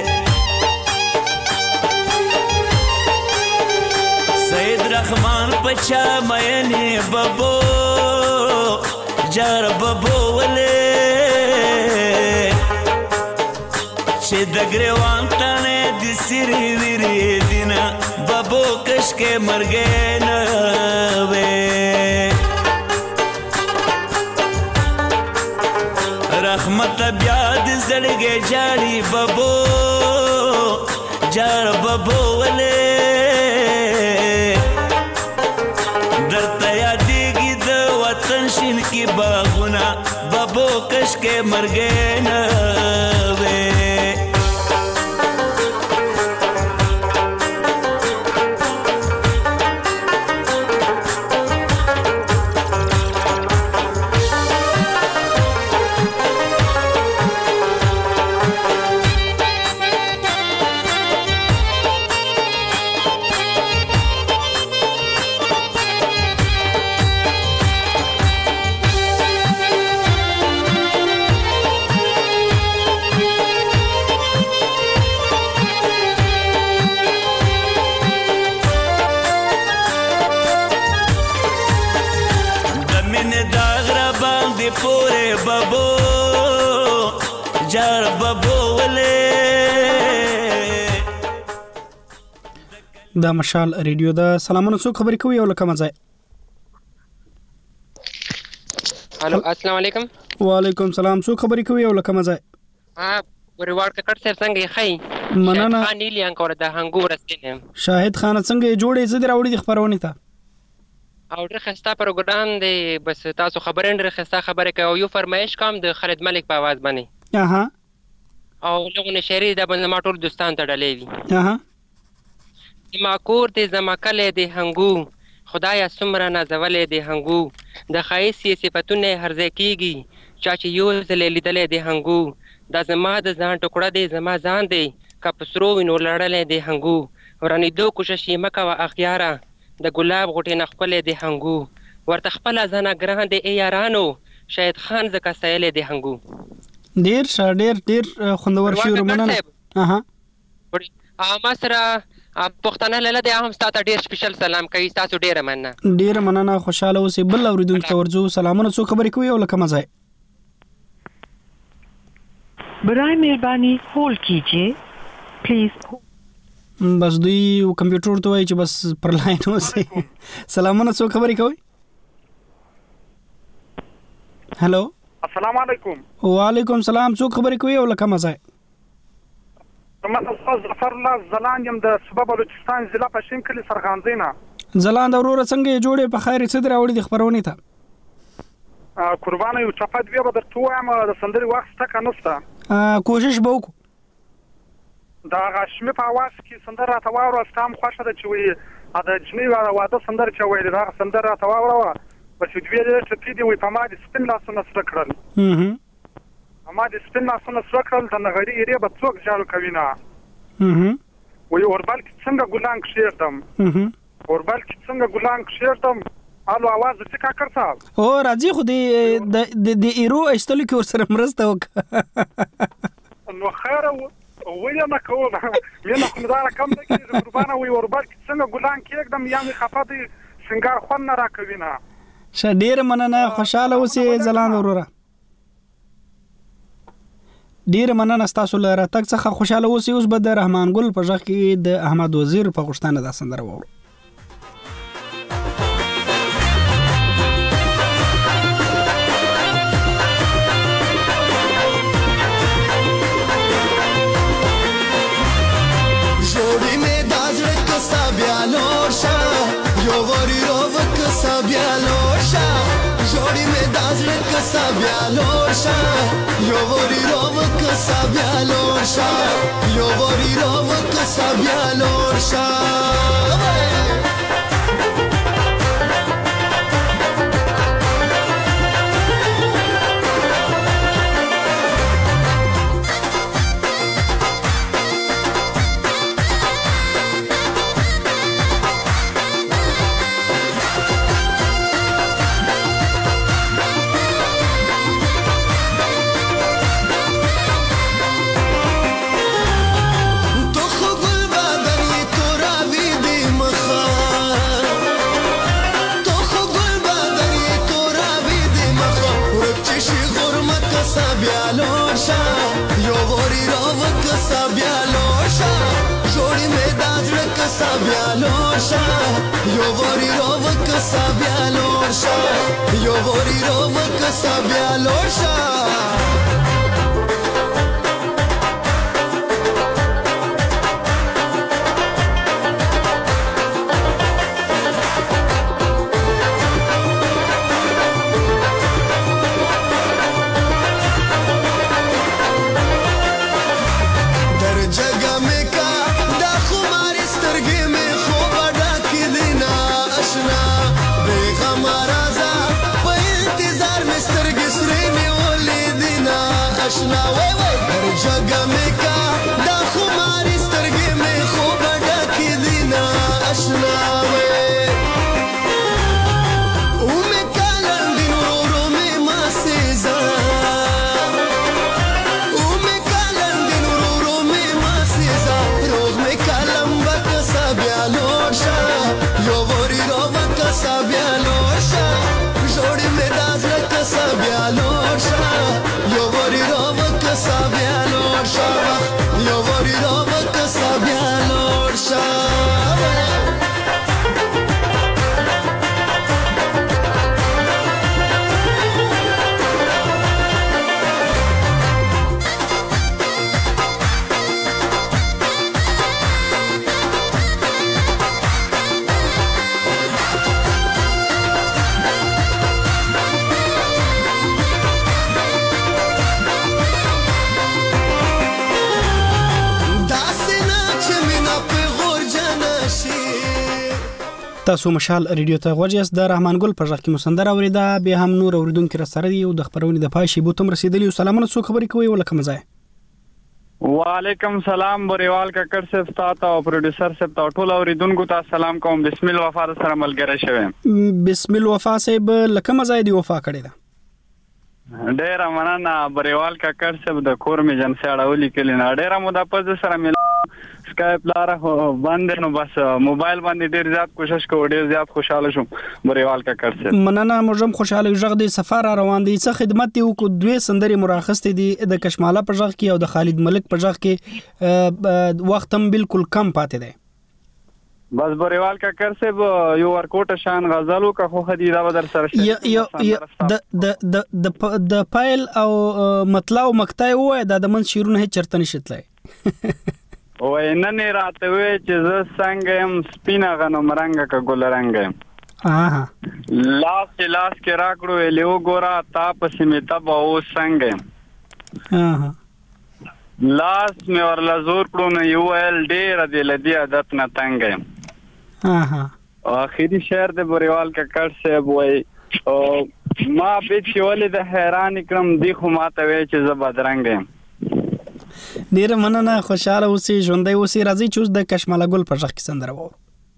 سید رحمان پچا مېنه ببو جار ببو ولې چې د ګریوان تنه د سری ویری دینا ببو کش کې مرګ نه وې رحمت بیا د زړګي جاړي ببو جار ببو ولې درته یادېږي د وطن شین کې باغونه ببو کش کې مرګ نه وې جړ ببولې دا مشال ریډیو دا سلامونه څوک خبرې کوي او لکه مزه الو السلام علیکم وعلیکم سلام څوک خبرې کوي او لکه مزه ها ورواړ کټ سر څنګه خای مننه خاني لیان کور د هنګو رسینه شاهد خان څنګه جوړې زدي راوړي د خبرونه ته او ډېر خسته پروګرام دی بس تاسو خبرې ډېر خسته خبره کوي یو فرمایش کوم د خالد ملک په आवाज باندې اها او لغونه شعري د باندې ما ټول دوستان ته ډلې وي اها ما کور دې زما کله دې هنګو خدایا سمره نازولې دې هنګو د خایسي صفاتونه هرځه کیږي چا چې یو ځل لیدلې دې هنګو دا زما د ځان ټوکړه دې زما ځان دې کپسرو وینو لړلې دې هنګو ورانی دو کوشش یې مکه وا اخیارا د ګلاب غټې نخپلې دې هنګو ورته خپل ځنه ګران دې یارانو شاهد خان زکه سایلې دې هنګو ډیر ش ډیر ډیر خوندور شعر مننه اها ما سره پښتنه لاله د هم ستاسو ډیر سپیشل سلام کوي تاسو ډیر مننه ډیر مننه خوشاله اوسې بل اوریدونکو ته ورځو سلامونه څو خبرې کوي او لکه مزه برای مهربانی هولد کیجیے پلیز بس دوی کمپیوټر ته وایي چې بس پر لاین اوسې سلامونه څو خبرې کوي هالو السلام علیکم وعلیکم سلام څو خبرې کوي او لکه مزه ما استاد ظفر الله زلاند يم د صوبه بلوچستان ضلع پښین کلی سرغانزینا زلاند اورور څنګه جوړې په خیر صدر اوړي د خبرونه ته قربانه یو چپات بیا به درته وایم د سندري وخت تک نسته کوشش به وکړو دا غشمه په आवाज کې سندره راته واورو استام خوښه ده چې وي دا جنې واده سندره چې وي دا سندره راته واورو په چې دوی دې چې دې وي په ما دې سپین لاسونه سره کړل هه ما دې سپین لاسونه سره کړل د نغری ایریا به څوک جارو کوي نه هه وي اوربل کې څنګه ګلان کښیرتم هه اوربل کې څنګه ګلان کښیرتم الو आवाज څه کا کړتا او راځي خو دې د د ایرو استل کې ور سره مرسته وک نو خیر ویل نه کوم مینه کوم دا کم نه کیږي قربانه وي اوربل کې څنګه ګلان کېږم یا می خفاتي سنگار خون نه راکوي نه ش ډیر مننه خوشاله اوسې زلاند وروره ډیر مننه تاسو لره تک څخه خوشاله اوسئ اوس به د رحمان ګل په ځخ کې د احمد وزیر په غوښتنه د سندره وورو جوړی می دازړه کسا بیا لوشا یو وری رو کسا بیا لوشا جوړی می دازړه کسا بیا لوشا یو وری رو کسا بیا لوشا یو وری رو کسا بیا لوشا Yo vori rova kasa bia losha Yo vori rova kasa bia losha اشنا وای وای هر جگہ میں کا دا خماری سترګې میں خوب ډکې دینا اشنا وای او میں کالندین ورو میں ماسیزا او میں کالندین ورو میں ماسیزا روغ میں کالم بک سبیا لوشا یو وری رو بک سبیا لوشا جوړې میں داز لک سبیا لوشا Yo vori rova kasabya تاسو مشال ریډیو ته غوږیاست د رحمان ګل په ځخ کې مسندر اوریدا به هم نور اوریدونکو را سره دی او د خبرونې د پای شی بو تم رسیدلی سلامونه سو خبرې کوي ولکه مزه وعلیکم سلام بریوال ککر صاحب تاسو او پروډوسر صاحب ته ټول اوریدونکو ته سلام کوم بسم الله وفا سره ملګری شوم بسم الله وفا صاحب لکه مزه دی وفا کړی دا ډیر مننه بریوال ککر صاحب د کور می جن ساړولې کلی نه ډیر مو د پز سره مل سکایپ لاره باندې نو بس موبایل باندې ډیر زیات کوشش کوم ډیر زیات خوشاله شوم بریوال ککر صاحب مننه موږ خوشاله ژغ دی سفر روان دي څه خدمت دی کو دوی سندري مراخصت دي د کشماله په ژغ کې او د خالد ملک په ژغ کې وخت هم بالکل کم پاتې دی بس بریوال ککر صاحب یو ورکوټ شان غزلو کا خو خدي دا بدر سره شي د د د د پایل او مطلع او مقطع وای د من شیرونه چرته نشتلای وای نن راته وی چې ز څنګه يم سپینا غنم رنگ کا ګل رنگ يم اها لاس کې لاس کې راکړو ویلو ګورا تا پسې می تب او څنګه يم اها لاس می ورلا زور کړو نو یو ال ډیر دی لدی عادت نه تنگ يم اها اخیری شعر د بریوال ککړ صاحب وای او ما به چې ولې د حیران کرم دی خو ماته وی چې ز بدرنګ يم ډیر مننه خوشاله اوسې ژوندۍ اوسې راځي چې د کشماله ګل په ژغ کې سندره وو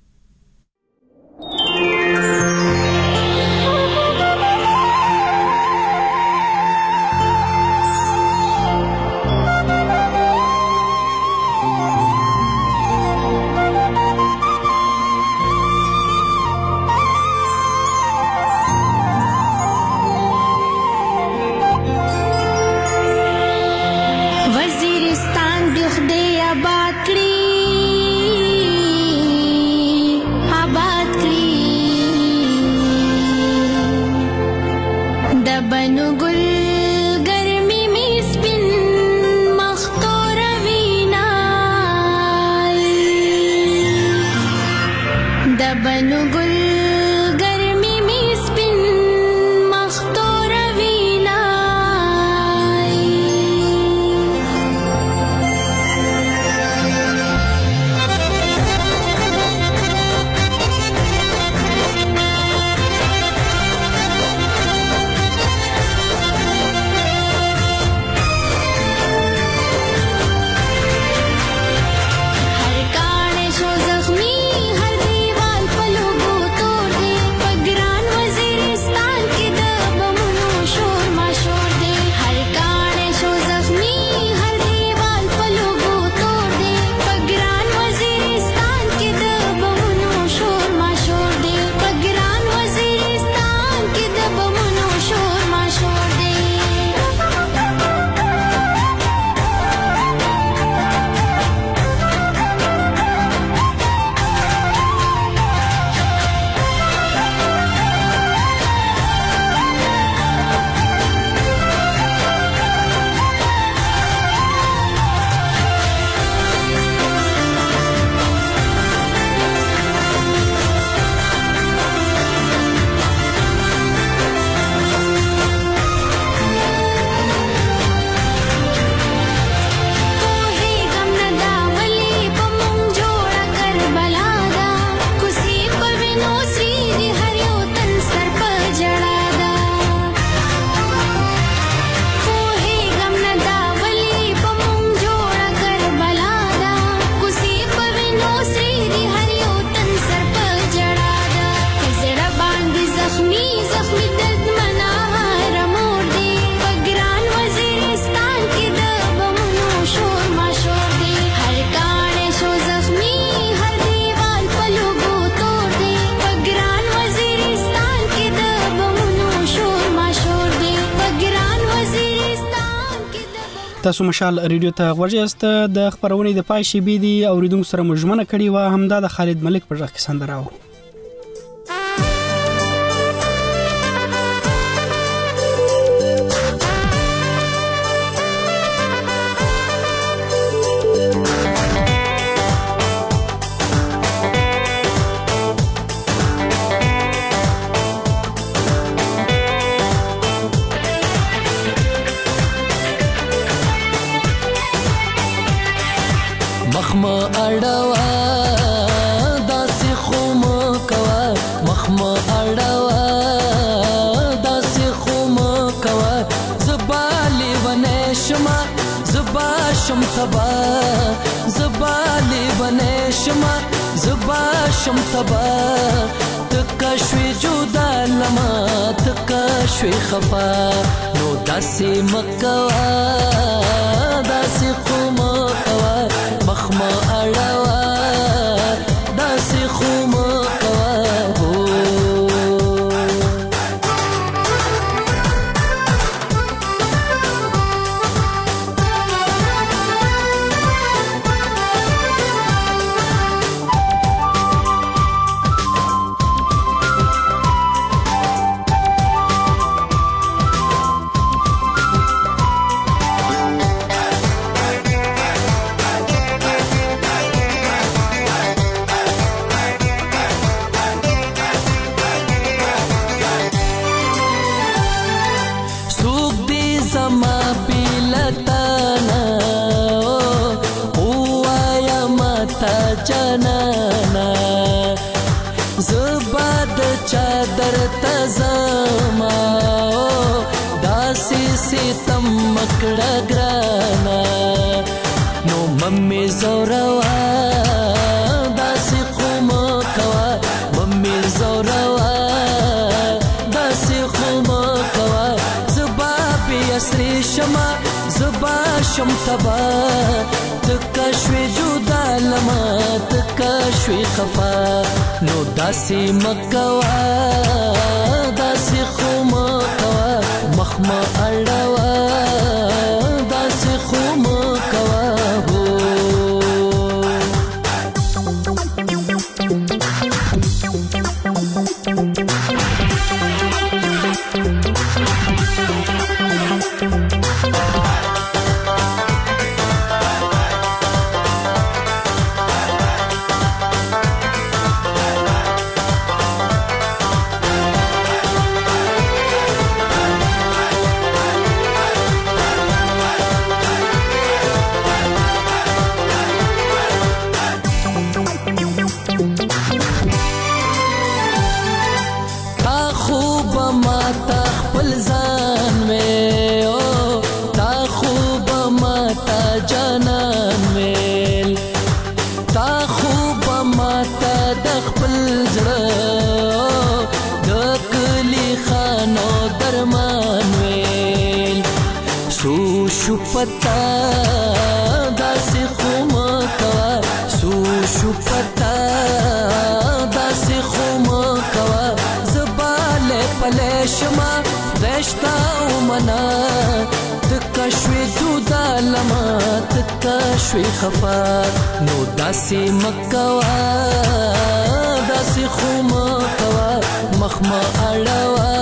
تاسو مشال ریډیو ته غوږیاست د خبرونې د پای شی بي دي اوریدونکو سره مجمنه کړي و همدا د خالد ملک پر ځخ کې سندره و مخما اړوا داسې خو مو کوا شما زبا شم تبا زبا لیبنه شما زبا شم تبا تکا شوی جدا لما تکا شوی خفا نو داسی مکوا داسی خوم کوا مخم اڑوا داسی خوم کوا ہو چادر تزما داسې ستم مکړه ګرانا نو ممي زوروا داسې خوم کوا ممي زوروا داسې خوم کوا زبا بي اسري شما زبا شم تبا تکا شوی جدا لما تکا شوی خفا نو داسی مکوا داسی خوم کوا مخم اڑوا داسی خوم کوا ہو پتا داسې خوم کوا سو شو پتا داسې خوم کوا زباله پله شما رشتا ومنا تکا شوی جدا لما تکا شوی خفا نو داسې مکوا داسې خوم کوا مخما اڑوا